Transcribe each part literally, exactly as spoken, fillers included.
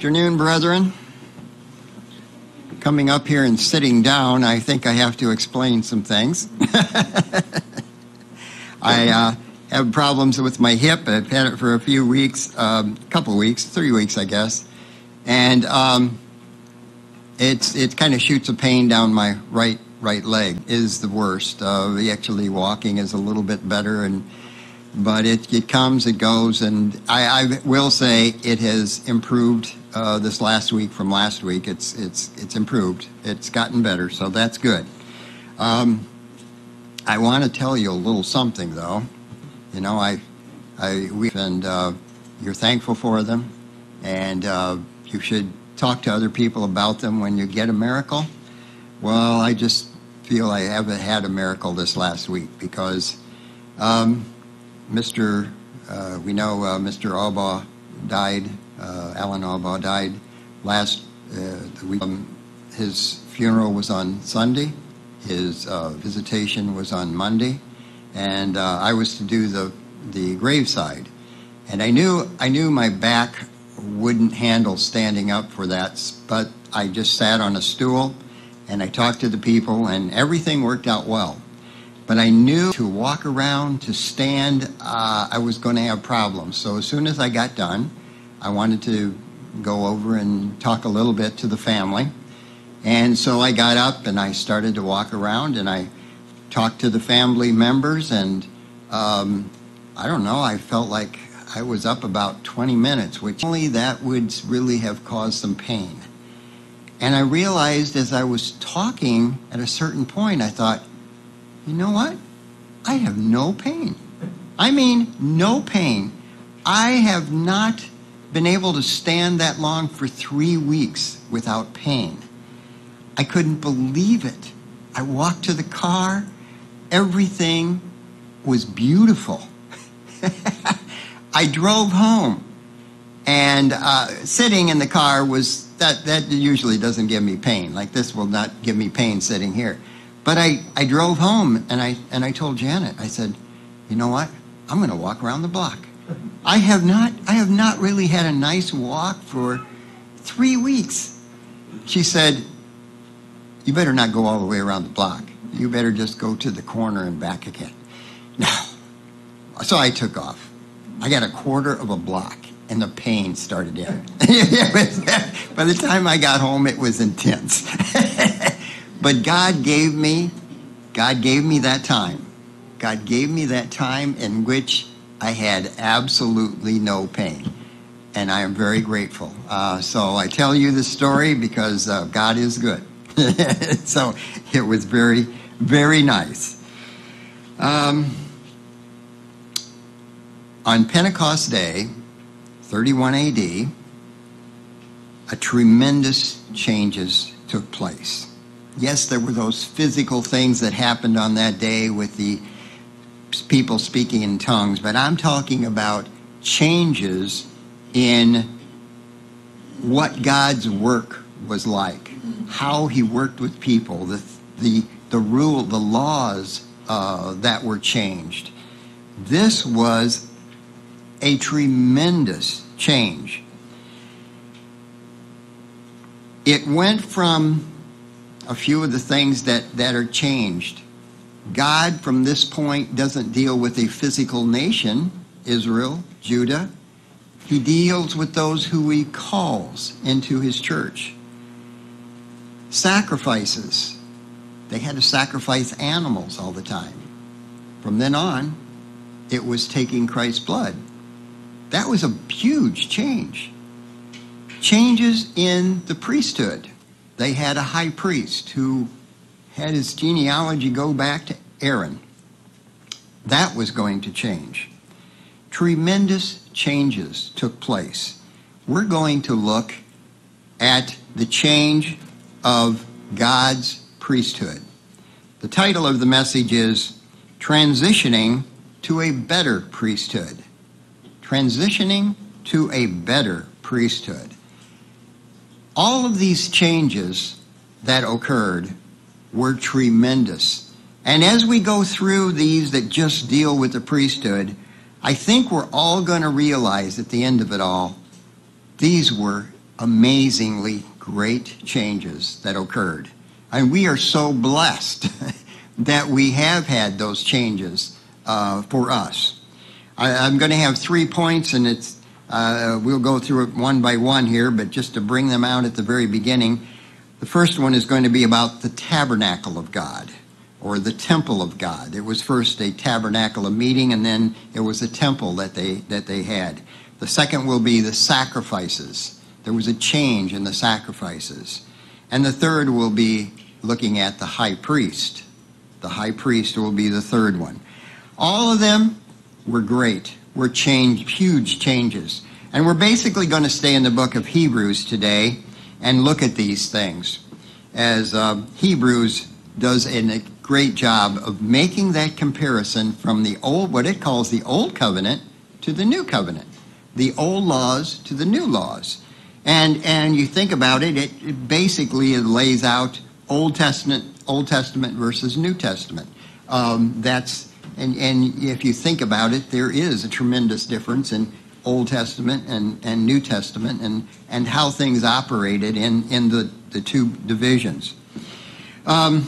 afternoon, brethren. Coming up here and sitting down, I think I have to explain some things. I uh, have problems with my hip. I've had it for a few weeks, a um, couple weeks, three weeks, I guess. And um, it's it kind of shoots a pain down my right right leg. Is the worst. Uh, actually, walking is a little bit better, and but it, it comes, it goes, and I, I will say it has improved uh, this last week from last week. It's it's it's improved. It's gotten better, so that's good. Um, I want to tell you a little something, though. You know, I, I we and uh, you're thankful for them, and uh, you should talk to other people about them when you get a miracle. Well, I just feel I haven't had a miracle this last week because. Um, Mister Uh, we know uh, Mister Albaugh died. Uh, Alan Albaugh died last uh, the week. Um, his funeral was on Sunday. His uh, visitation was on Monday, and uh, I was to do the the graveside. And I knew I knew my back wouldn't handle standing up for that, but I just sat on a stool, and I talked to the people, and everything worked out well. But I knew to walk around, to stand, uh, I was going to have problems. So as soon as I got done, I wanted to go over and talk a little bit to the family. And so I got up and I started to walk around and I talked to the family members. And um, I don't know, I felt like I was up about twenty minutes, which only that would really have caused some pain. And I realized as I was talking at a certain point, I thought, you know what? I have no pain. I mean, no pain. I have not been able to stand that long for three weeks without pain. I couldn't believe it. I walked to the car. Everything was beautiful. I drove home. And uh, sitting in the car was, that, that usually doesn't give me pain. Like this will not give me pain sitting here. But I, I drove home and I and I told Janet, I said, you know what? I'm going to walk around the block. I have not I have not really had a nice walk for three weeks. She said, you better not go all the way around the block. You better just go to the corner and back again. No. So I took off. I got a quarter of a block and the pain started in. By the time I got home, it was intense. But God gave me, God gave me that time. God gave me that time in which I had absolutely no pain. And I am very grateful. Uh, so I tell you this story because uh, God is good. So it was very, very nice. Um, on Pentecost Day, thirty-one A D, a tremendous changes took place. Yes, there were those physical things that happened on that day with the people speaking in tongues, but I'm talking about changes in what God's work was like, how he worked with people, the the, the rule, the laws uh, that were changed. This was a tremendous change. It went from a few of the things that, that are changed. God, from this point, doesn't deal with a physical nation, Israel, Judah. He deals with those who he calls into his church. Sacrifices. They had to sacrifice animals all the time. From then on, it was taking Christ's blood. That was a huge change. Changes in the priesthood. They had a high priest who had his genealogy go back to Aaron. That was going to change. Tremendous changes took place. We're going to look at the change of God's priesthood. The title of the message is Transitioning to a Better Priesthood. Transitioning to a Better Priesthood. All of these changes that occurred were tremendous. And as we go through these that just deal with the priesthood, I think we're all going to realize at the end of it all, these were amazingly great changes that occurred. And we are so blessed that we have had those changes uh, for us. I, I'm going to have three points, and it's uh, we'll go through it one by one here, but just to bring them out at the very beginning, the first one is going to be about the tabernacle of God, or the temple of God. It was first a tabernacle of meeting, and then it was a temple that they that they had. The second will be the sacrifices. There was a change in the sacrifices. And the third will be looking at the high priest. The high priest will be the third one. All of them were great, were change, huge changes. And we're basically going to stay in the book of Hebrews today and look at these things, as uh, Hebrews does a great job of making that comparison from the old, what it calls the old covenant, to the new covenant, the old laws to the new laws. And and you think about it, it, it basically it lays out Old Testament, Old Testament versus New Testament. Um, that's and and if you think about it, there is a tremendous difference in Old Testament and, and New Testament, and, and how things operated in, in the, the two divisions. Um,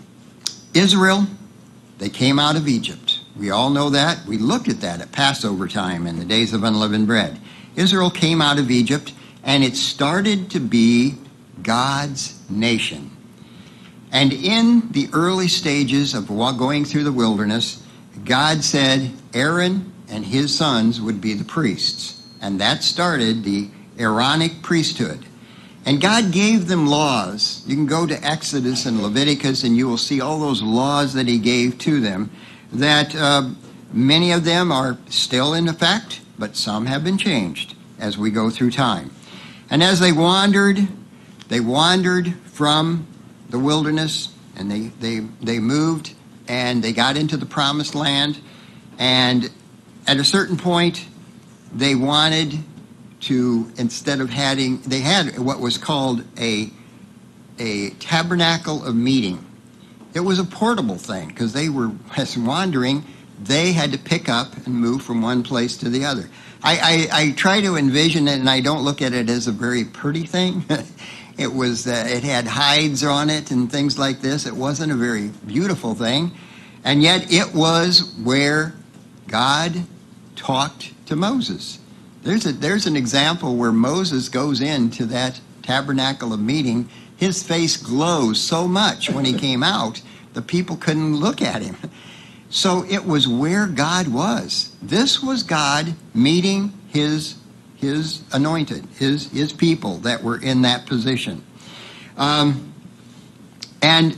Israel, they came out of Egypt. We all know that. We looked at that at Passover time in the days of unleavened bread. Israel came out of Egypt, and it started to be God's nation. And in the early stages of going through the wilderness, God said Aaron and his sons would be the priests. And that started the Aaronic priesthood. And God gave them laws. You can go to Exodus and Leviticus, and you will see all those laws that he gave to them, that uh, many of them are still in effect, but some have been changed as we go through time. And as they wandered, they wandered from the wilderness, and they, they, they moved, and they got into the promised land. And at a certain point, they wanted to, instead of having, they had what was called a, a tabernacle of meeting. It was a portable thing, because they were, as wandering, they had to pick up and move from one place to the other. I, I, I try to envision it, and I don't look at it as a very pretty thing. It was, uh, it had hides on it and things like this. It wasn't a very beautiful thing. And yet it was where God talked to Moses. There's a, there's an example where Moses goes into that tabernacle of meeting. His face glows so much when he came out, the people couldn't look at him. So it was where God was. This was God meeting his his anointed, his his people that were in that position. Um, and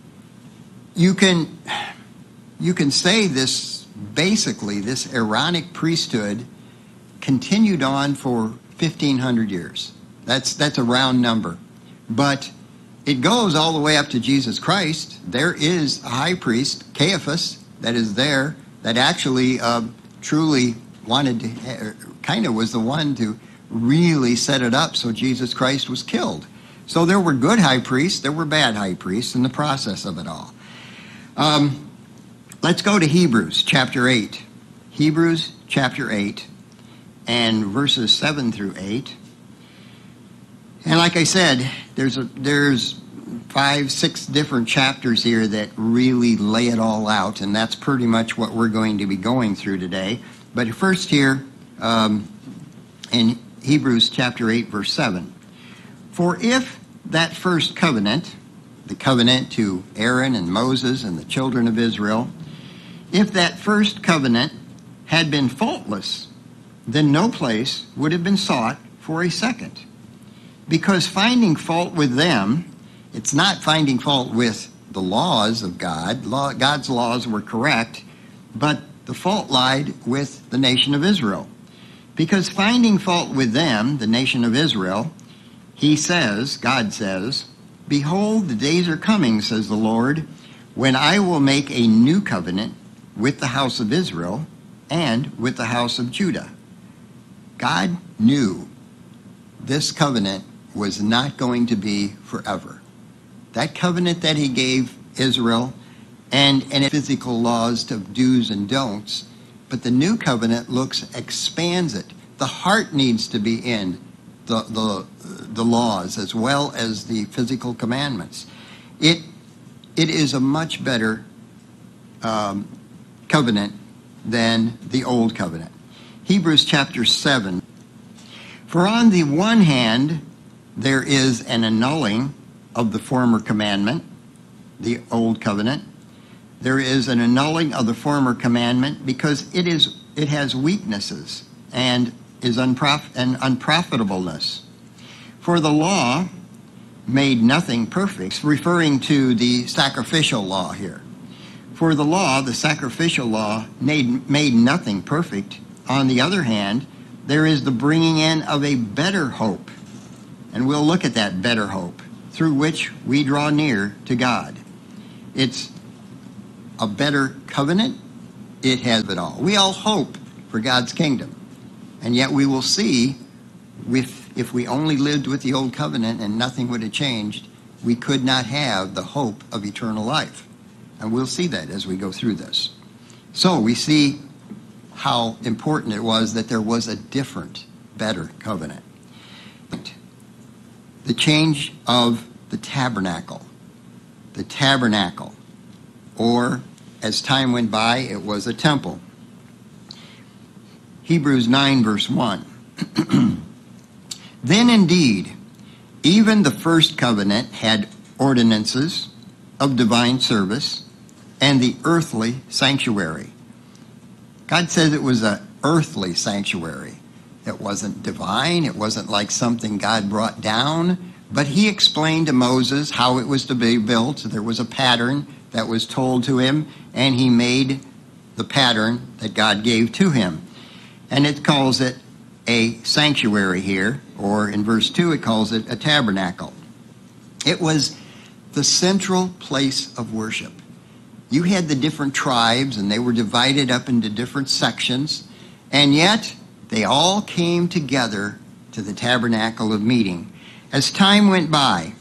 you can you can say this, basically, this Aaronic priesthood continued on for fifteen hundred years. That's that's a round number. But it goes all the way up to Jesus Christ. There is a high priest, Caiaphas, that is there, that actually uh, truly wanted to, kind of was the one to really set it up so Jesus Christ was killed. So there were good high priests, there were bad high priests in the process of it all. Um, let's go to Hebrews chapter eight. Hebrews chapter eight and verses seven through eight. And like I said, there's a, there's five, six different chapters here that really lay it all out, and that's pretty much what we're going to be going through today. But first here, um, in Hebrews chapter eight, verse seven. For if that first covenant, the covenant to Aaron and Moses and the children of Israel, if that first covenant had been faultless, then no place would have been sought for a second. Because finding fault with them, it's not finding fault with the laws of God. Law, God's laws were correct, but the fault lied with the nation of Israel. Because finding fault with them, the nation of Israel, he says, God says, behold, the days are coming, says the Lord, when I will make a new covenant with the house of Israel and with the house of Judah. God knew this covenant was not going to be forever. That covenant that he gave Israel, and, and physical laws of do's and don'ts, but the new covenant looks, expands it. The heart needs to be in the, the, the laws as well as the physical commandments. It, it is a much better um, covenant than the old covenant. Hebrews chapter seven. For on the one hand, there is an annulling of the former commandment, the old covenant. There is an annulling of the former commandment because it is it has weaknesses and is unprof- and unprofitableness. For the law made nothing perfect, referring to the sacrificial law here. For the law, the sacrificial law, made, made nothing perfect. On the other hand, there is the bringing in of a better hope. And we'll look at that better hope through which we draw near to God. It's a better covenant. It has it all. We all hope for God's kingdom. And yet we will see if, if we only lived with the old covenant and nothing would have changed, we could not have the hope of eternal life. And we'll see that as we go through this. So we see how important it was that there was a different, better covenant. The change of the tabernacle. The tabernacle. Or, as time went by, it was a temple. Hebrews nine, verse one. Then indeed, even the first covenant had ordinances of divine service and the earthly sanctuary. God says it was an earthly sanctuary. It wasn't divine. It wasn't like something God brought down. But he explained to Moses how it was to be built. There was a pattern that was told to him, and he made the pattern that God gave to him. And it calls it a sanctuary here, or in verse two it calls it a tabernacle. It was the central place of worship. You had the different tribes, and they were divided up into different sections, and yet they all came together to the tabernacle of meeting. As time went by,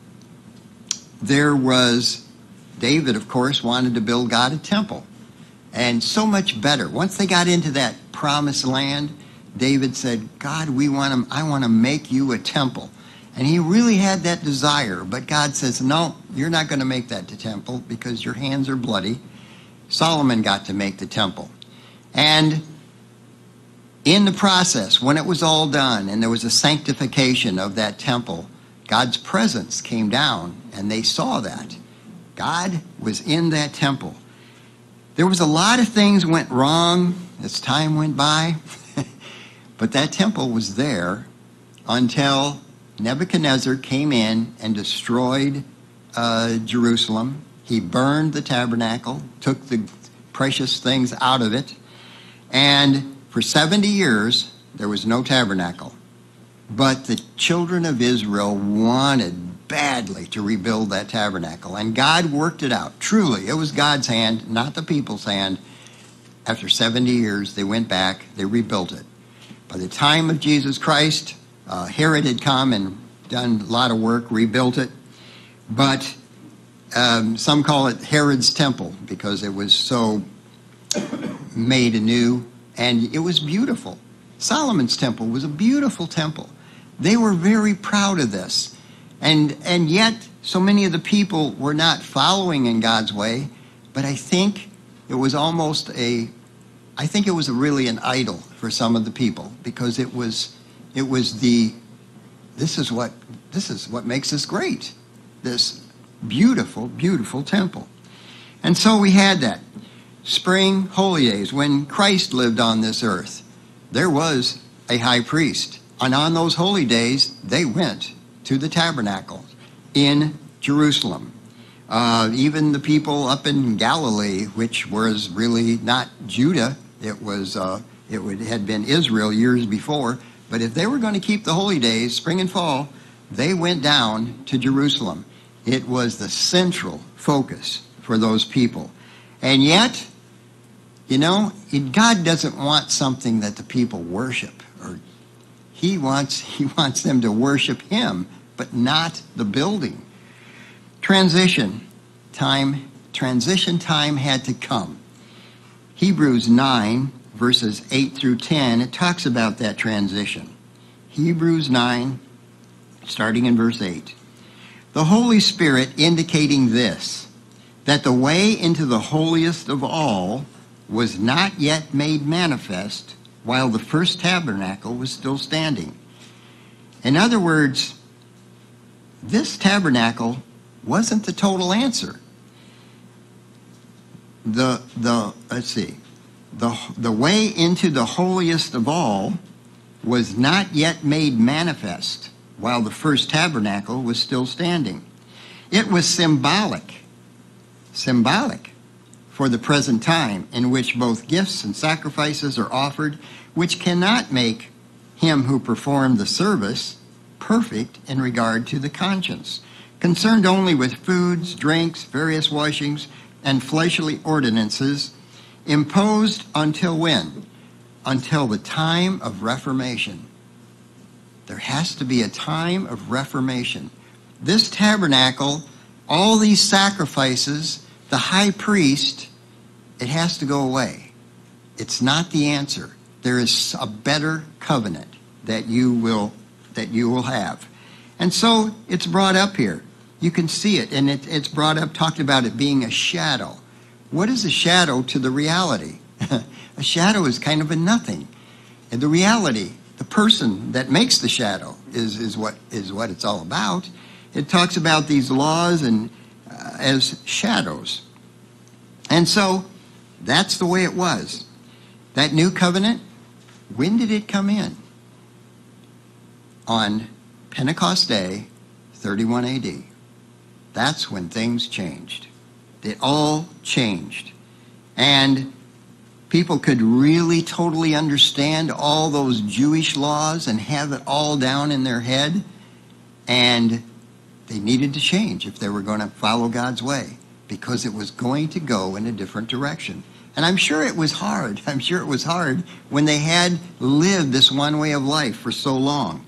there was, David, of course, wanted to build God a temple, and so much better. Once they got into that promised land, David said, God, we want to, I want to make you a temple. And he really had that desire, but God says, no, you're not going to make that the temple because your hands are bloody. Solomon got to make the temple. And in the process, when it was all done and there was a sanctification of that temple, God's presence came down and they saw that. God was in that temple. There was a lot of things went wrong as time went by, but that temple was there until Nebuchadnezzar came in and destroyed uh, Jerusalem. He burned the tabernacle, took the precious things out of it, and for seventy years there was no tabernacle. But the children of Israel wanted badly to rebuild that tabernacle, and God worked it out. Truly, it was God's hand, not the people's hand. After seventy years, they went back, they rebuilt it. By the time of Jesus Christ, Uh, Herod had come and done a lot of work, rebuilt it. But um, some call it Herod's temple because it was so made anew. And it was beautiful. Solomon's temple was a beautiful temple. They were very proud of this. And, and yet, so many of the people were not following in God's way. But I think it was almost a, I think it was really an idol for some of the people because it was... It was the, this is what, this is what makes us great. This beautiful, beautiful temple. And so we had that. Spring holy days, when Christ lived on this earth, there was a high priest. And on those holy days, they went to the tabernacle in Jerusalem. Uh, even the people up in Galilee, which was really not Judah, it was, uh, it would, had been Israel years before. But if they were going to keep the holy days, spring and fall, they went down to Jerusalem. It was the central focus for those people. And yet, you know, God doesn't want something that the people worship. Or he wants, he wants them to worship him, but not the building. Transition time, transition time had to come. Hebrews nine, verses eight through ten, it talks about that transition. Hebrews nine, starting in verse eight. The Holy Spirit indicating this, that the way into the holiest of all was not yet made manifest while the first tabernacle was still standing. In other words, this tabernacle wasn't the total answer. The, the let's see, the, the way into the holiest of all was not yet made manifest while the first tabernacle was still standing. It was symbolic, symbolic for the present time in which both gifts and sacrifices are offered, which cannot make him who performed the service perfect in regard to the conscience, concerned only with foods, drinks, various washings, and fleshly ordinances, imposed until when? Until the time of Reformation. There has to be a time of Reformation. This tabernacle, all these sacrifices, the high priest, it has to go away. It's not the answer. There is a better covenant that you will that you will have. And so it's brought up here. You can see it, and it, it's brought up, talked about it being a shadow. What is a shadow to the reality? A shadow is kind of a nothing. And the reality, the person that makes the shadow is, is, what, is what it's all about. It talks about these laws and uh, as shadows. And so that's the way it was. That new covenant, when did it come in? On Pentecost Day, thirty-one A D. That's when things changed. It all changed. And people could really totally understand all those Jewish laws and have it all down in their head. And they needed to change if they were going to follow God's way, because it was going to go in a different direction. And I'm sure it was hard. I'm sure it was hard when they had lived this one way of life for so long.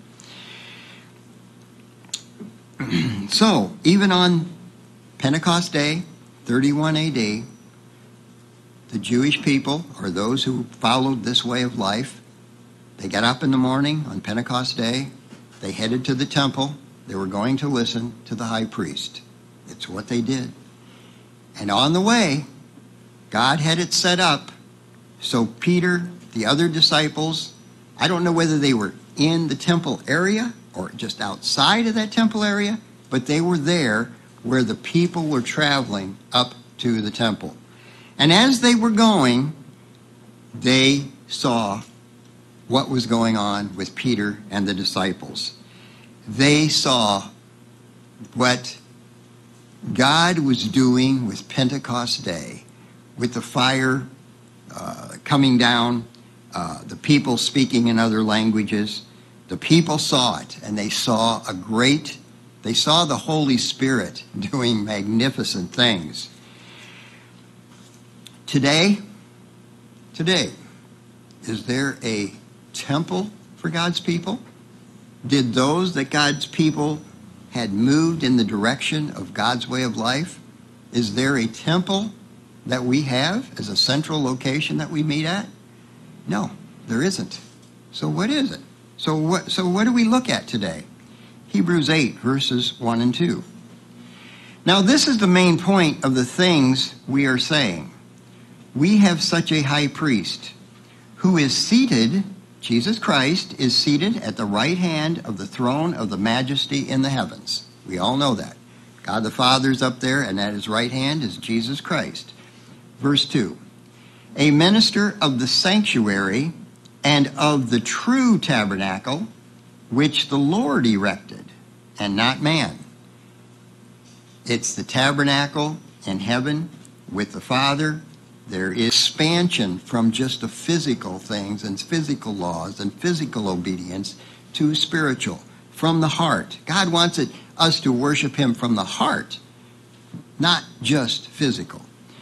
So, even on Pentecost Day, thirty-one A D, the Jewish people, or those who followed this way of life, they got up in the morning on Pentecost Day, they headed to the temple, they were going to listen to the high priest. It's what they did. And on the way, God had it set up so Peter, the other disciples, I don't know whether they were in the temple area or just outside of that temple area, but they were there where the people were traveling up to the temple. And as they were going, they saw what was going on with Peter and the disciples. They saw what God was doing with Pentecost Day, with the fire uh, coming down, uh, the people speaking in other languages. The people saw it, and they saw a great, they saw the Holy Spirit doing magnificent things. Today, today, is there a temple for God's people? Did those that God's people had moved in the direction of God's way of life, is there a temple that we have as a central location that we meet at? No, there isn't. So what is it? So what, so what do we look at today? Hebrews eight, verses one and two. Now this is the main point of the things we are saying. We have such a high priest who is seated, Jesus Christ, is seated at the right hand of the throne of the majesty in the heavens. We all know that. God the Father's up there, and at his right hand is Jesus Christ. Verse two. A minister of the sanctuary and of the true tabernacle, which the Lord erected, and not man. It's the tabernacle in heaven with the Father. There is expansion from just the physical things and physical laws and physical obedience to spiritual, from the heart. God wants it, us to worship him from the heart, not just physical.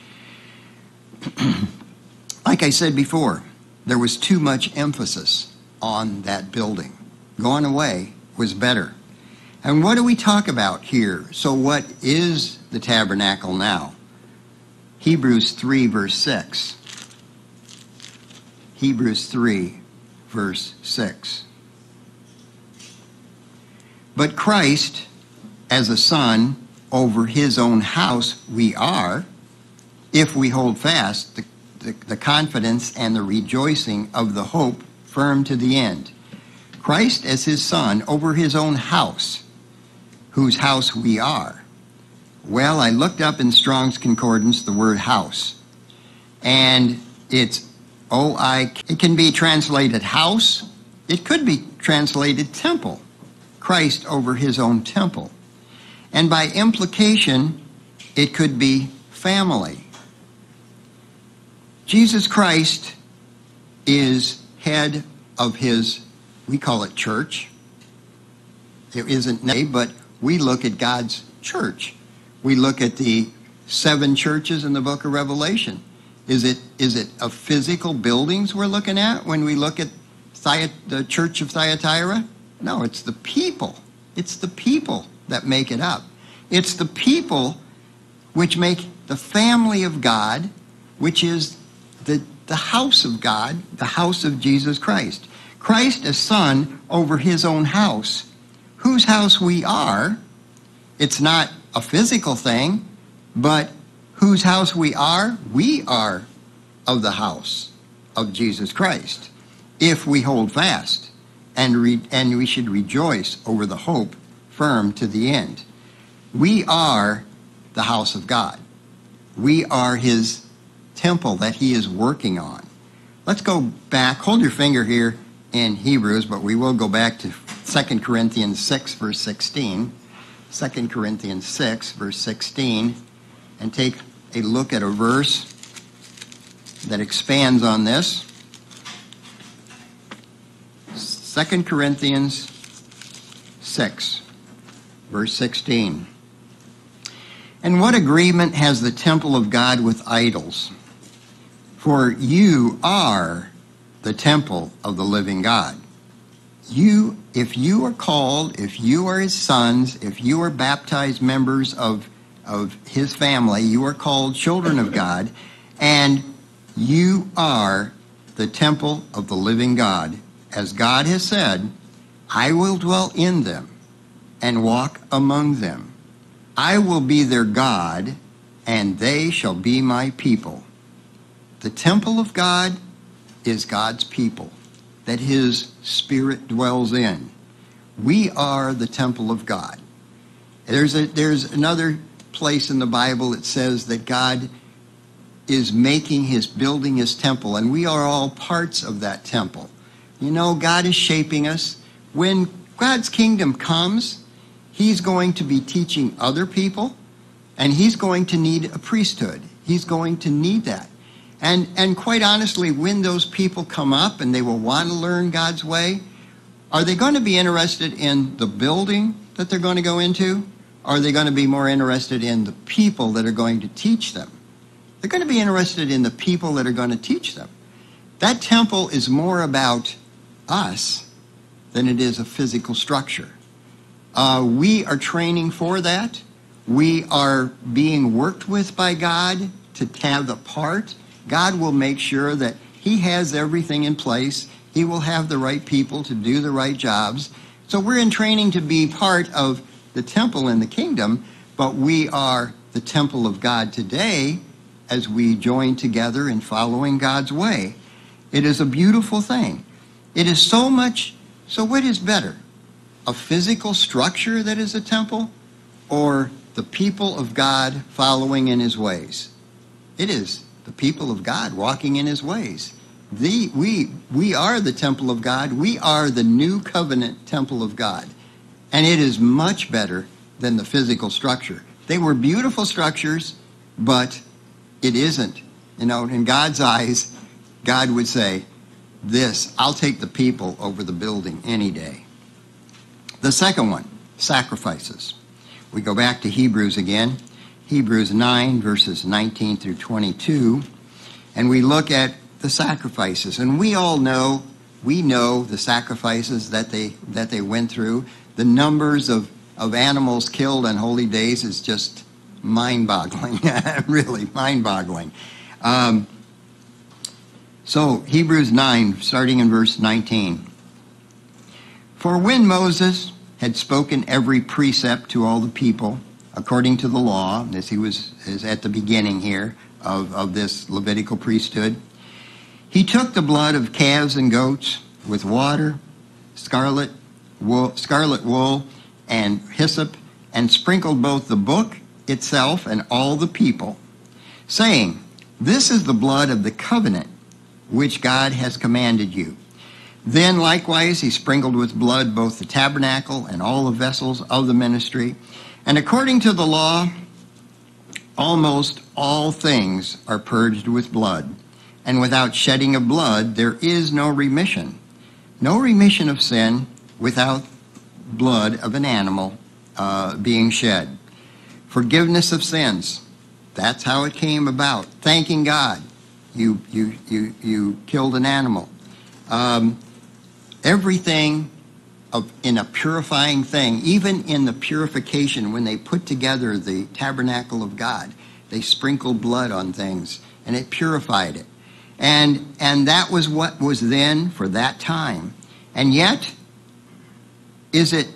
Like I said before, there was too much emphasis on that building. Going away was better. And what do we talk about here? So what is the tabernacle now? Hebrews three, verse six. Hebrews three, verse six. But Christ, as a son over his own house, we are, if we hold fast the, the, the confidence and the rejoicing of the hope firm to the end. Christ as his son over his own house, whose house we are. Well, I looked up in Strong's Concordance the word house, and it's O I, it can be translated house, it could be translated temple. Christ over his own temple. And by implication, it could be family. Jesus Christ is head of his, we call it church. It isn't, but we look at God's church. We look at the seven churches in the book of Revelation. Is it is it a physical buildings we're looking at when we look at Thyat- the church of Thyatira? No, it's the people. It's the people that make it up. It's the people which make the family of God, which is the, the house of God, the house of Jesus Christ. Christ as son over his own house, whose house we are. It's not a physical thing, but whose house we are, we are of the house of Jesus Christ, if we hold fast, and re- and we should rejoice over the hope firm to the end. We are the house of God. We are his temple that he is working on. Let's go back. Hold your finger here in Hebrews, but we will go back to Second Corinthians six, verse sixteen. Second Corinthians six, verse sixteen, and take a look at a verse that expands on this. Second Corinthians six, verse sixteen. And what agreement has the temple of God with idols? For you are the temple of the living God. You, if you are called, if you are his sons, if you are baptized members of, of his family, you are called children of God, and you are the temple of the living God. As God has said, I will dwell in them and walk among them. I will be their God, and they shall be my people. The temple of God is God's people, that his Spirit dwells in. We are the temple of God. There's a, there's another place in the Bible that says that God is making his, building his temple, and we are all parts of that temple. You know, God is shaping us. When God's kingdom comes, he's going to be teaching other people, and he's going to need a priesthood. He's going to need that. And and quite honestly, when those people come up and they will want to learn God's way, are they going to be interested in the building that they're going to go into? Or are they going to be more interested in the people that are going to teach them? They're going to be interested in the people that are going to teach them. That temple is more about us than it is a physical structure. Uh, we are training for that. We are being worked with by God to have the part. God will make sure that he has everything in place. He will have the right people to do the right jobs. So we're in training to be part of the temple in the kingdom, but we are the temple of God today as we join together in following God's way. It is a beautiful thing. It is so much, so what is better? A physical structure that is a temple, or the people of God following in his ways? It is the people of God walking in his ways. The, we, we are the temple of God. We are the new covenant temple of God. And it is much better than the physical structure. They were beautiful structures, but it isn't. You know, in God's eyes, God would say, this, I'll take the people over the building any day. The second one, sacrifices. We go back to Hebrews again. Hebrews nine, verses nineteen through twenty-two, and we look at the sacrifices. And we all know, we know the sacrifices that they that they went through. The numbers of, of animals killed on holy days is just mind-boggling, really mind-boggling. Um, so Hebrews nine, starting in verse nineteen. For when Moses had spoken every precept to all the people according to the law, as he was is at the beginning here of, of this Levitical priesthood. He took the blood of calves and goats with water, scarlet wool, scarlet wool, and hyssop, and sprinkled both the book itself and all the people, saying, "This is the blood of the covenant which God has commanded you." Then likewise he sprinkled with blood both the tabernacle and all the vessels of the ministry. And according to the law, almost all things are purged with blood. And without shedding of blood, there is no remission. No remission of sin without blood of an animal uh, being shed. Forgiveness of sins. That's how it came about. Thanking God. You you you you killed an animal. Um, everything of in a purifying thing, even in the purification, when they put together the tabernacle of God, they sprinkled blood on things, and it purified it. And and that was what was then for that time. And yet, is it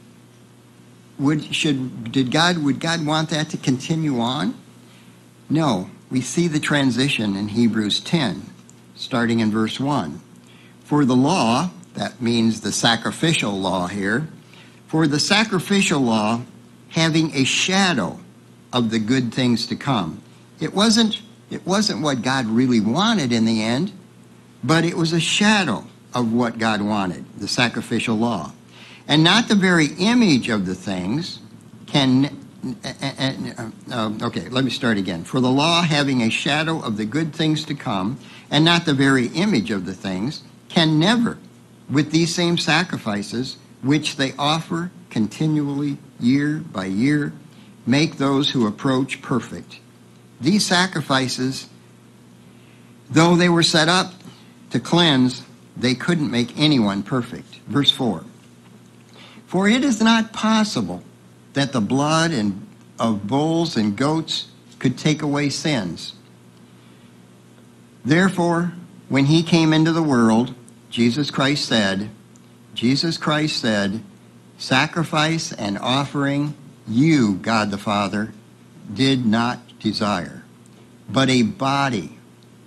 would should did God would God want that to continue on? No. We see the transition in Hebrews ten, starting in verse one. For the law, that means the sacrificial law here, for the sacrificial law having a shadow of the good things to come. It wasn't it wasn't what God really wanted in the end, but it was a shadow of what God wanted, the sacrificial law. And not the very image of the things can Uh, uh, okay, let me start again. For the law, having a shadow of the good things to come, and not the very image of the things, can never, with these same sacrifices, which they offer continually year by year, make those who approach perfect. These sacrifices, though they were set up to cleanse, they couldn't make anyone perfect. Verse four. For it is not possible that the blood and of bulls and goats could take away sins. Therefore, when he came into the world, Jesus Christ said, Jesus Christ said, sacrifice and offering you, God the Father, did not desire, but a body,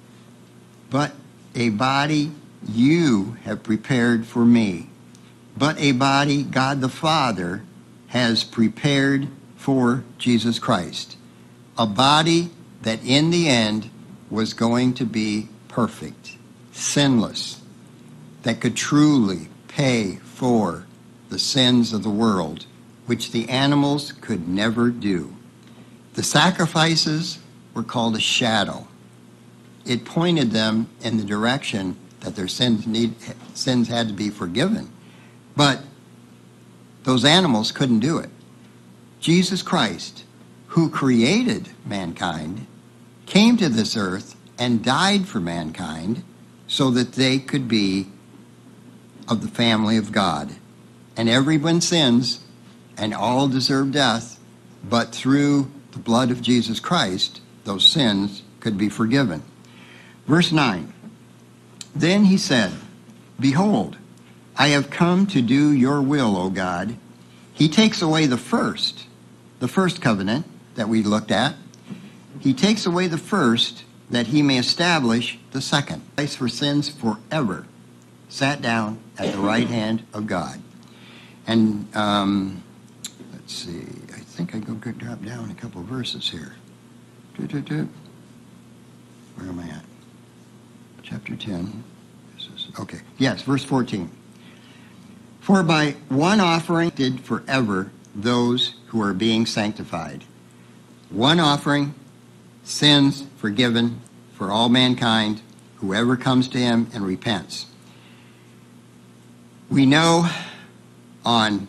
but a body you have prepared for me, but a body God the Father has prepared for Jesus Christ. A body that in the end was going to be perfect, sinless, that could truly pay for the sins of the world, which the animals could never do. The sacrifices were called a shadow. It pointed them in the direction that their sins need sins had to be forgiven. But those animals couldn't do it. Jesus Christ, who created mankind, came to this earth and died for mankind so that they could be of the family of God. And everyone sins and all deserve death, but through the blood of Jesus Christ, those sins could be forgiven. Verse nine, then he said, behold, I have come to do your will, O God. He takes away the first, the first covenant that we looked at. He takes away the first that he may establish the second. Place for sins forever. Sat down at the right hand of God. And um, let's see, I think I go drop down a couple of verses here. Where am I at? Chapter ten. This is, okay, yes, verse fourteen. For by one offering did forever those who are being sanctified. One offering, sins forgiven for all mankind, whoever comes to him and repents. We know on,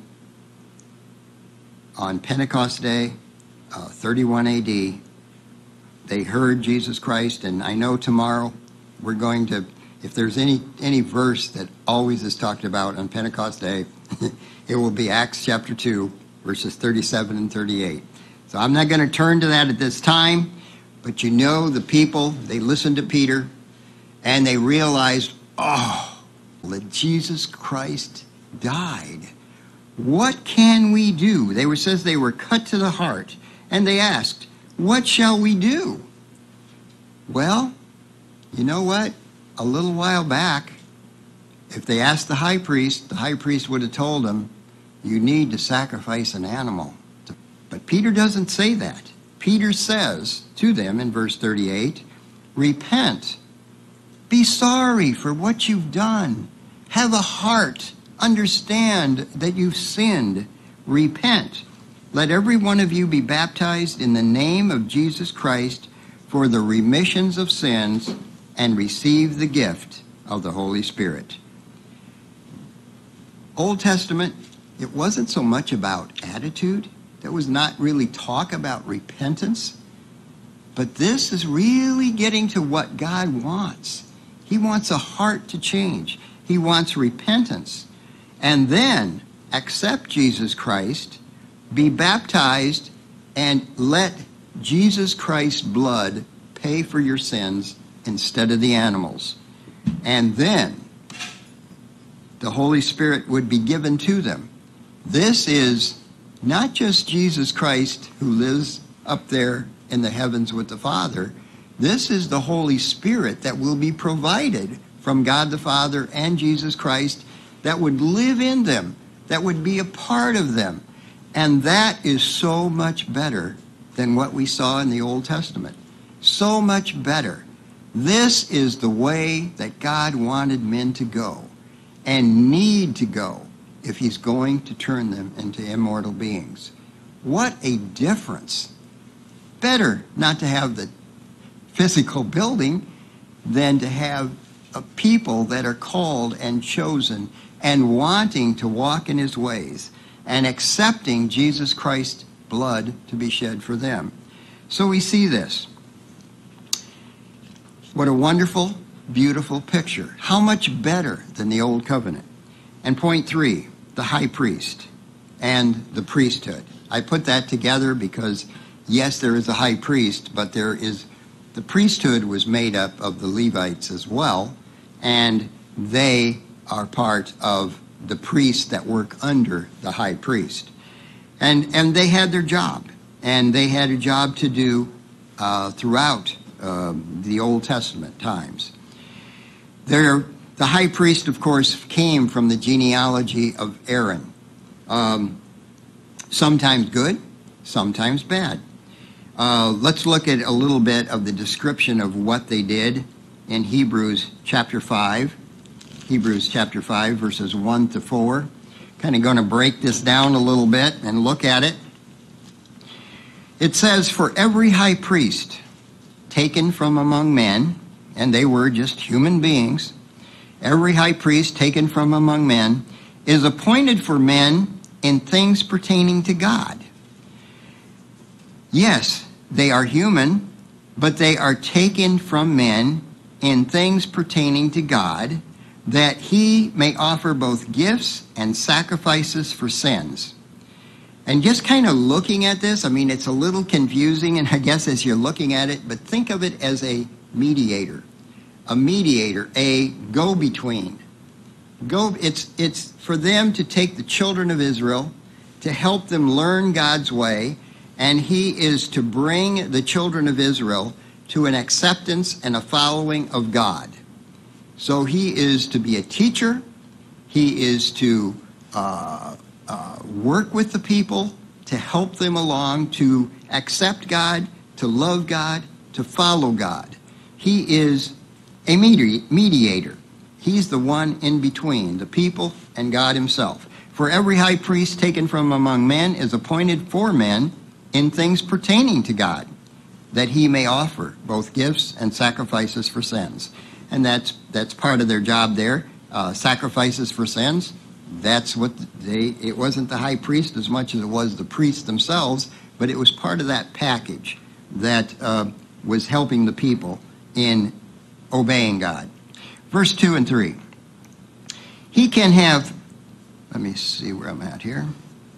on Pentecost Day, uh, thirty-one A D, they heard Jesus Christ, and I know tomorrow we're going to, if there's any, any verse that always is talked about on Pentecost Day, it will be Acts chapter two, verses thirty-seven and thirty-eight. So I'm not going to turn to that at this time, but you know the people, they listened to Peter, and they realized, oh, that Jesus Christ died What can we do? They were says they were cut to the heart, and they asked, what shall we do? Well, you know what? A little while back, if they asked the high priest, the high priest would have told them, you need to sacrifice an animal. But Peter doesn't say that. Peter says to them in verse thirty-eight, repent. Be sorry for what you've done. Have a heart. Understand that you've sinned. Repent. Let every one of you be baptized in the name of Jesus Christ for the remissions of sins, and receive the gift of the Holy Spirit. Old Testament, it wasn't so much about attitude. There was not really talk about repentance. But this is really getting to what God wants. He wants a heart to change. He wants repentance. And then accept Jesus Christ, be baptized, and let Jesus Christ's blood pay for your sins instead of the animals. And then the Holy Spirit would be given to them. This is not just Jesus Christ who lives up there in the heavens with the Father. This is the Holy Spirit that will be provided from God the Father and Jesus Christ, that would live in them, that would be a part of them. And that is so much better than what we saw in the Old Testament. So much better. This is the way that God wanted men to go and need to go if he's going to turn them into immortal beings. What a difference. Better not to have the physical building than to have a people that are called and chosen and wanting to walk in his ways and accepting Jesus Christ's blood to be shed for them. So we see this. What a wonderful, beautiful picture. How much better than the old covenant. And point three, the high priest and the priesthood. I put that together because, yes, there is a high priest, but there is, the priesthood was made up of the Levites as well, and they are part of the priests that work under the high priest. And, and they had their job, and they had a job to do uh, throughout uh, the Old Testament times. There, the high priest, of course, came from the genealogy of Aaron. Um, sometimes good, sometimes bad. Uh, let's look at a little bit of the description of what they did in Hebrews chapter five. Hebrews chapter five, verses one to four. Kind of going to break this down a little bit and look at it. It says, for every high priest taken from among men, and they were just human beings, every high priest taken from among men is appointed for men in things pertaining to God. Yes, they are human, but they are taken from men in things pertaining to God, that he may offer both gifts and sacrifices for sins. And just kind of looking at this, I mean, it's a little confusing, and I guess as you're looking at it, but think of it as a mediator. A mediator, a go-between. Go, it's, it's for them to take the children of Israel, to help them learn God's way, and he is to bring the children of Israel to an acceptance and a following of God. So he is to be a teacher. He is to uh, uh, work with the people, to help them along, to accept God, to love God, to follow God. He is a medi- mediator. He's the one in between the people and God himself. For every high priest taken from among men is appointed for men in things pertaining to God, that he may offer both gifts and sacrifices for sins. And that's that's part of their job there. Uh, sacrifices for sins. That's what they. It wasn't the high priest as much as it was the priests themselves, but it was part of that package that uh, was helping the people in obeying God. Verse two and three. He can have. Let me see where I'm at here.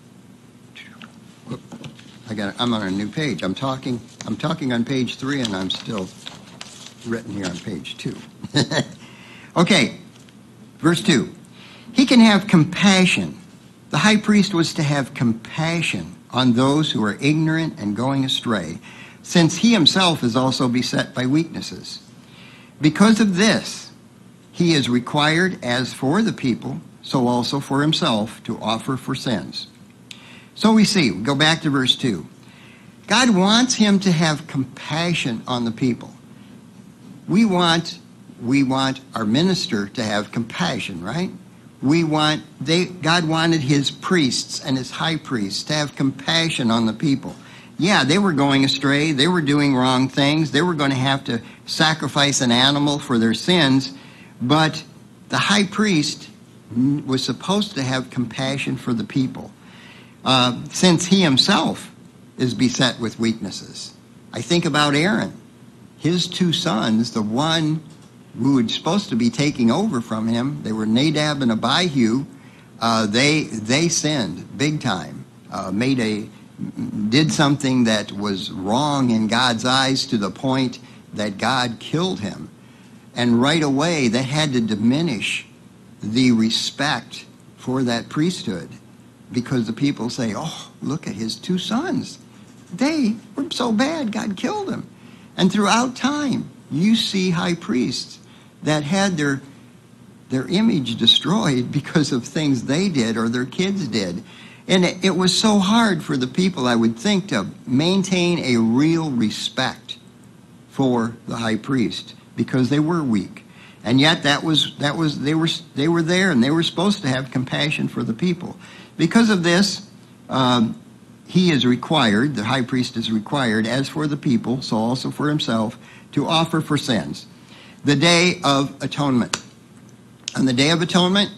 I got. I'm on a new page. I'm talking. I'm talking on page three, and I'm still written here on page two. Okay, verse two. He can have compassion The high priest was to have compassion on those who are ignorant and going astray, since he himself is also beset by weaknesses. Because of this, he is required, as for the people, so also for himself, to offer for sins. So we see, we go back to verse two. God wants him to have compassion on the people. We want, we want our minister to have compassion, right? We want, they, God wanted his priests and his high priests to have compassion on the people. Yeah, they were going astray. They were doing wrong things. They were going to have to sacrifice an animal for their sins. But the high priest was supposed to have compassion for the people, uh, since he himself is beset with weaknesses. I think about Aaron. His two sons, the one who was supposed to be taking over from him, they were Nadab and Abihu. Uh, they they sinned big time, uh, made a did something that was wrong in God's eyes to the point that God killed him, and right away that had to diminish the respect for that priesthood, because the people say, "Oh, look at his two sons; they were so bad, God killed them." And throughout time, you see high priests that had their their image destroyed because of things they did or their kids did. And it, it was so hard for the people, I would think, to maintain a real respect for the high priest, because they were weak. And yet that was that was they were they were there, and they were supposed to have compassion for the people. Because of this, um, he is required, the high priest is required, as for the people, so also for himself, to offer for sins. The Day of Atonement. On the Day of Atonement,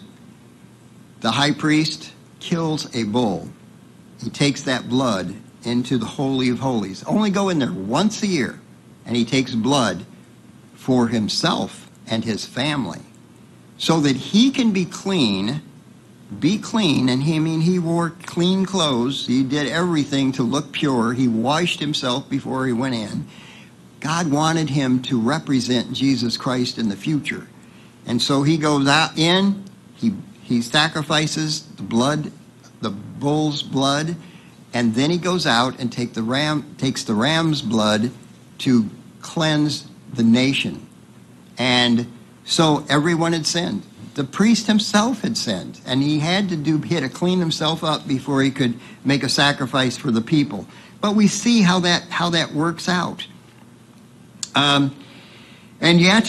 the high priest kills a bull. He takes that blood into the Holy of Holies. Only go in there once a year, and he takes blood for himself and his family, so that he can be clean, be clean, and he, I mean, he wore clean clothes. He did everything to look pure. He washed himself before he went in. God wanted him to represent Jesus Christ in the future. And so he goes out in, he he sacrifices the blood, the bull's blood, and then he goes out and take the ram, takes the ram's blood to cleanse the nation. And so everyone had sinned. The priest himself had sinned, and he had to do, he had to clean himself up before he could make a sacrifice for the people. But we see how that how that works out. Um, and yet,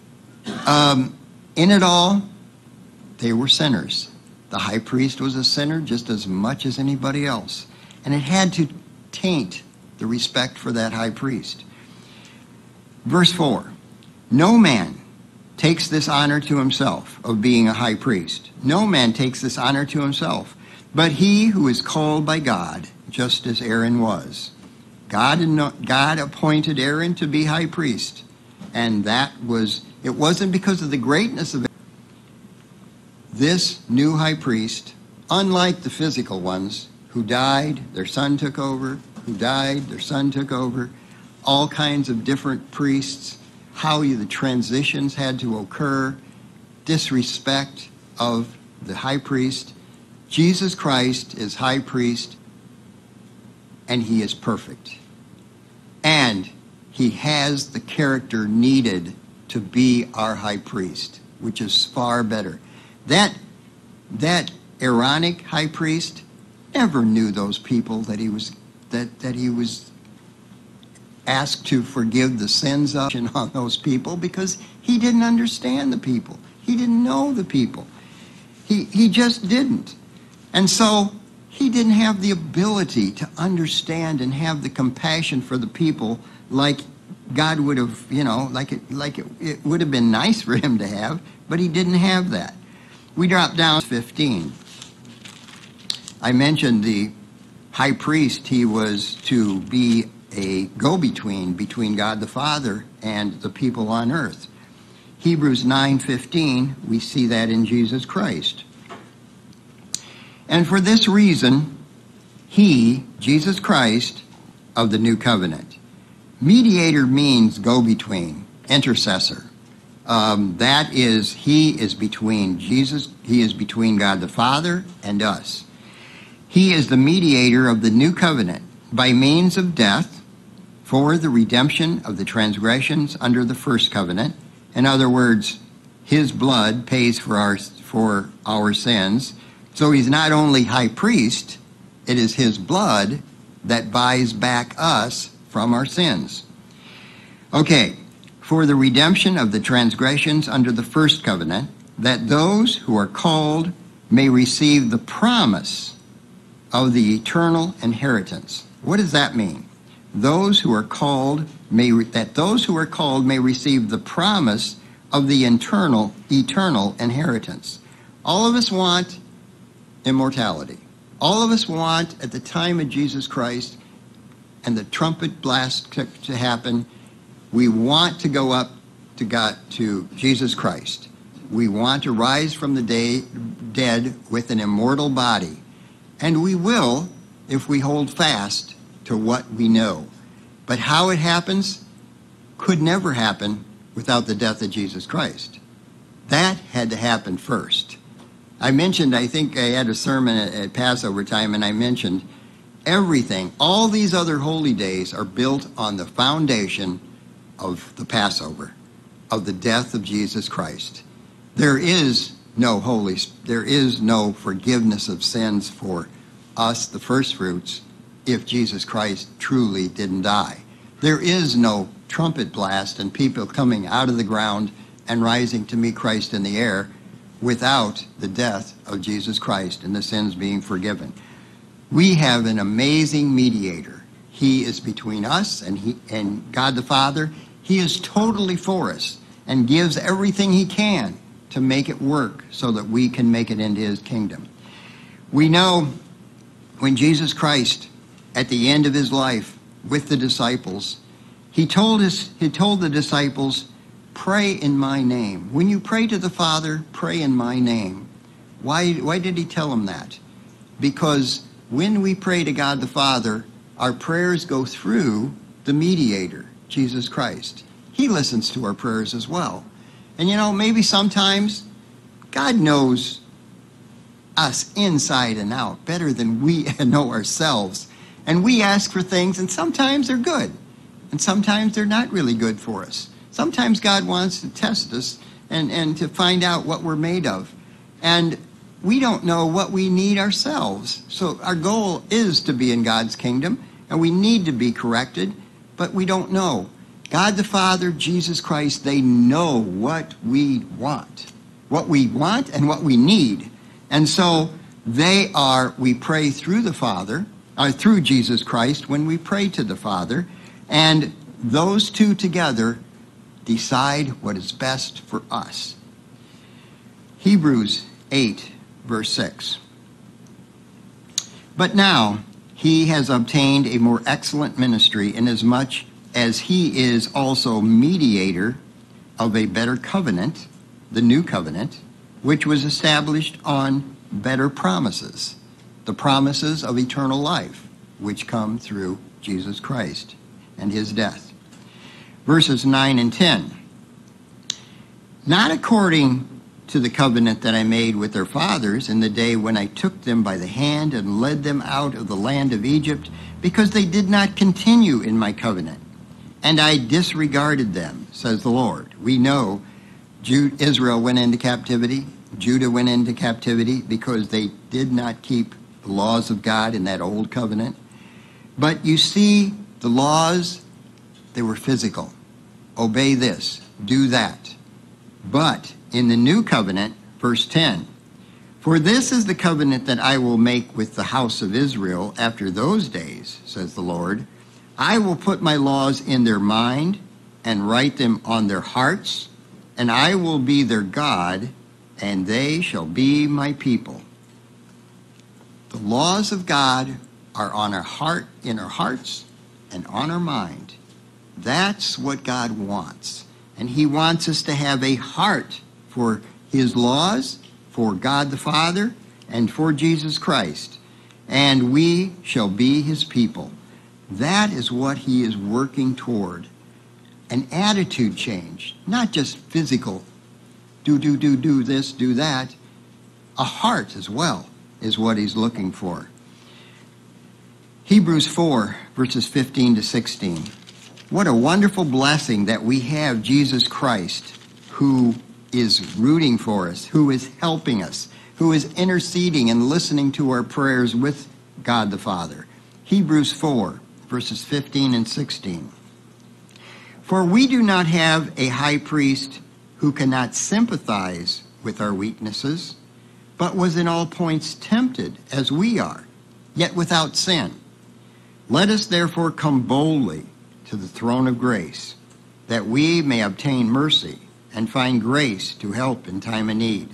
um, in it all, they were sinners. The high priest was a sinner just as much as anybody else. And it had to taint the respect for that high priest. Verse four, no man takes this honor to himself of being a high priest. No man takes this honor to himself, but he who is called by God, just as Aaron was. God, God appointed Aaron to be high priest, and that was, it wasn't because of the greatness of it. This new high priest, unlike the physical ones who died, their son took over, who died, their son took over, all kinds of different priests, how you, the transitions had to occur, disrespect of the high priest. Jesus Christ is high priest, and he is perfect. And he has the character needed to be our high priest, which is far better. That, that Aaronic high priest never knew those people that he was that, that he was asked to forgive the sins of on those people, because he didn't understand the people. He didn't know the people. He he just didn't. And so he didn't have the ability to understand and have the compassion for the people like God would have, you know, like it like it, it would have been nice for him to have, but he didn't have that. We drop down to fifteen. I mentioned the high priest. He was to be a go-between between God the Father and the people on earth. Hebrews nine fifteen, we see that in Jesus Christ. And for this reason, he, Jesus Christ, of the new covenant. Mediator means go-between, intercessor. Um, that is, he is between Jesus, he is between God the Father and us. He is the mediator of the new covenant by means of death for the redemption of the transgressions under the first covenant. In other words, his blood pays for our, for our sins. So he's not only high priest, it is his blood that buys back us from our sins. Okay, for the redemption of the transgressions under the first covenant, that those who are called may receive the promise of the eternal inheritance. What does that mean? Those who are called may that those who are called may receive the promise of the internal eternal inheritance. All of us want immortality. All of us want, at the time of Jesus Christ and the trumpet blast to, to happen, we want to go up to God, to Jesus Christ. We want to rise from the day, dead with an immortal body. And we will if we hold fast to what we know. But how it happens could never happen without the death of Jesus Christ. That had to happen first. I mentioned, I think I had a sermon at, at Passover time, and I mentioned everything, all these other holy days are built on the foundation of the Passover, of the death of Jesus Christ. There is no holy, there is no forgiveness of sins for us, the first fruits, if Jesus Christ truly didn't die. There is no trumpet blast and people coming out of the ground and rising to meet Christ in the air without the death of Jesus Christ and the sins being forgiven. We have an amazing mediator. He is between us and he and God the Father. He is totally for us and gives everything he can to make it work so that we can make it into his kingdom. We know when Jesus Christ, at the end of his life with the disciples, he told us, he told the disciples, pray in my name. When you pray to the Father, pray in my name. Why, why did he tell them that? Because when we pray to God the Father, our prayers go through the mediator, Jesus Christ. He listens to our prayers as well. And you know, maybe sometimes God knows us inside and out better than we know ourselves. And we ask for things, and sometimes they're good. And sometimes they're not really good for us. Sometimes God wants to test us and, and to find out what we're made of. And we don't know what we need ourselves. So our goal is to be in God's kingdom, and we need to be corrected, but we don't know. God the Father, Jesus Christ, they know what we want. What we want and what we need. And so they are, we pray through the Father, or through Jesus Christ when we pray to the Father, and those two together decide what is best for us. Hebrews eight, verse six. But now he has obtained a more excellent ministry, inasmuch as he is also mediator of a better covenant, the new covenant, which was established on better promises, the promises of eternal life, which come through Jesus Christ and his death. Verses nine and ten. Not according to the covenant that I made with their fathers in the day when I took them by the hand and led them out of the land of Egypt, because they did not continue in my covenant, and I disregarded them, says the Lord. We know Jude, Israel went into captivity. Judah went into captivity because they did not keep the laws of God in that old covenant. But you see, the laws, they were physical. Obey this, do that. But in the new covenant, verse ten, for this is the covenant that I will make with the house of Israel after those days, says the Lord. I will put my laws in their mind and write them on their hearts, and I will be their God, and they shall be my people. The laws of God are on our heart, in our hearts, and on our mind. That's what God wants. And he wants us to have a heart for his laws, for God the Father, and for Jesus Christ. And we shall be his people. That is what he is working toward. An attitude change, not just physical, do, do, do, do this, do that. A heart as well is what he's looking for. Hebrews four, verses fifteen to sixteen. What a wonderful blessing that we have Jesus Christ, who is rooting for us, who is helping us, who is interceding and listening to our prayers with God the Father. Hebrews four, verses fifteen and sixteen. For we do not have a high priest who cannot sympathize with our weaknesses, but was in all points tempted as we are, yet without sin. Let us therefore come boldly to the throne of grace, that we may obtain mercy and find grace to help in time of need.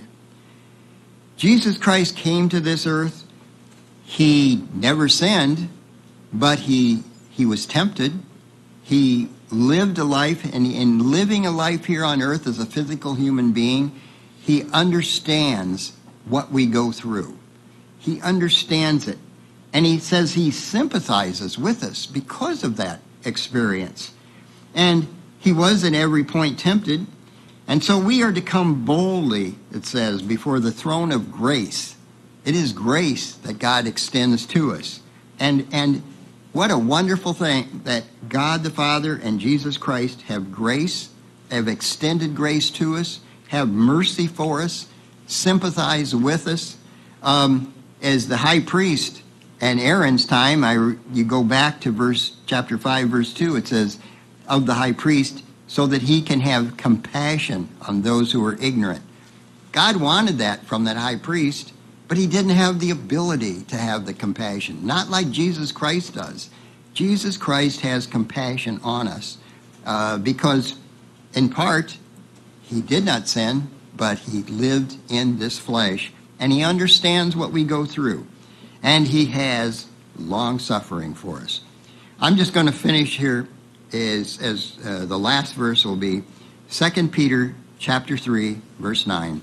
Jesus Christ came to this earth. He never sinned, but he he was tempted. He lived a life, and in living a life here on earth as a physical human being, he understands what we go through. He understands it. And he says he sympathizes with us because of that experience. And he was in every point tempted. And so we are to come boldly, it says, before the throne of grace. It is grace that God extends to us. And and what a wonderful thing that God the Father and Jesus Christ have grace, have extended grace to us, have mercy for us, sympathize with us. Um, as the high priest and Aaron's time, I, you go back to verse chapter five, verse two, it says, of the high priest, so that he can have compassion on those who are ignorant. God wanted that from that high priest, but he didn't have the ability to have the compassion, not like Jesus Christ does. Jesus Christ has compassion on us uh, because, in part, he did not sin, but he lived in this flesh, and he understands what we go through, and he has long suffering for us. I'm just going to finish here as, as uh, the last verse will be Second Peter chapter three, verse nine.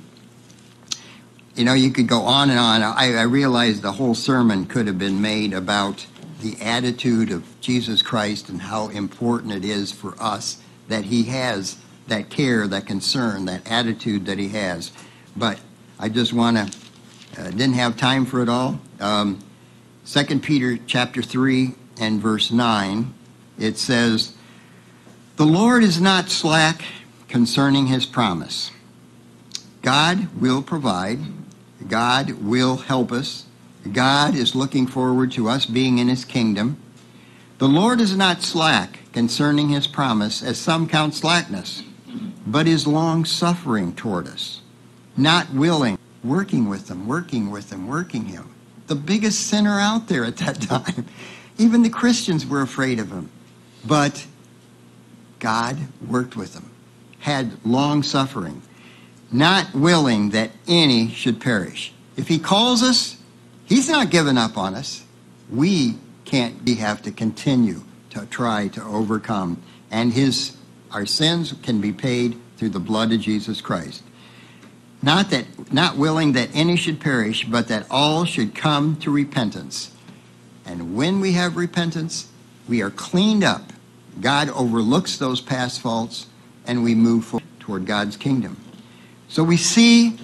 You know, you could go on and on. I, I realize the whole sermon could have been made about the attitude of Jesus Christ and how important it is for us that he has that care, that concern, that attitude that he has. But I just want to, uh, didn't have time for it all. Um, Second Peter chapter three and verse nine, it says, the Lord is not slack concerning his promise. God will provide. God will help us. God is looking forward to us being in his kingdom. The Lord is not slack concerning his promise, as some count slackness, but is long-suffering toward us, not willing, working with them, working with them, working him. The biggest sinner out there at that time. Even the Christians were afraid of him. But God worked with them, had long-suffering, not willing that any should perish. If he calls us, he's not giving up on us. We can't. We have to continue to try to overcome. And his our sins can be paid through the blood of Jesus Christ. Not that, not willing that any should perish, but that all should come to repentance. And when we have repentance, we are cleaned up. God overlooks those past faults, and we move forward toward God's kingdom. So we see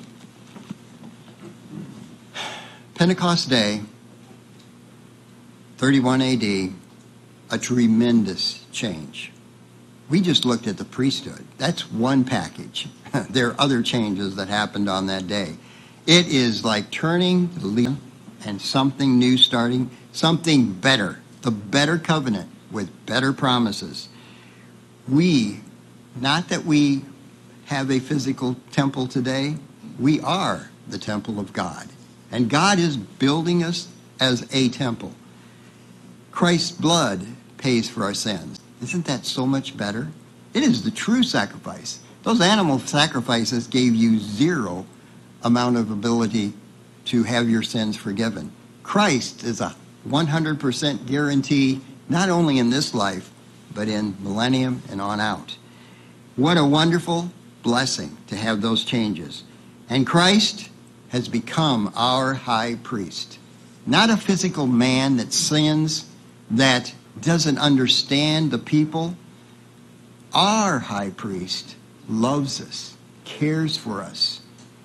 Pentecost Day, thirty-one A D, a tremendous change. We just looked at the priesthood. That's one package. There are other changes that happened on that day. It is like turning the leaf and something new starting, something better, the better covenant with better promises. We, not that we have a physical temple today, we are the temple of God. And God is building us as a temple. Christ's blood pays for our sins. Isn't that so much better? It is the true sacrifice. Those animal sacrifices gave you zero amount of ability to have your sins forgiven. Christ is a one hundred percent guarantee, not only in this life, but in millennium and on out. What a wonderful blessing to have those changes. And Christ has become our high priest. Not a physical man that sins, that doesn't understand the people. Our high priest loves us, cares for us,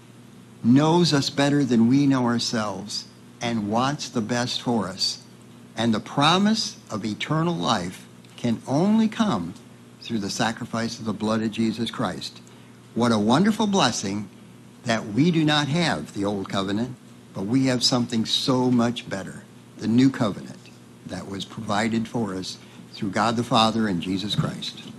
knows us better than we know ourselves, and wants the best for us. And the promise of eternal life can only come through the sacrifice of the blood of Jesus Christ. What a wonderful blessing that we do not have the old covenant, but we have something so much better, the new covenant that was provided for us through God the Father and Jesus Christ.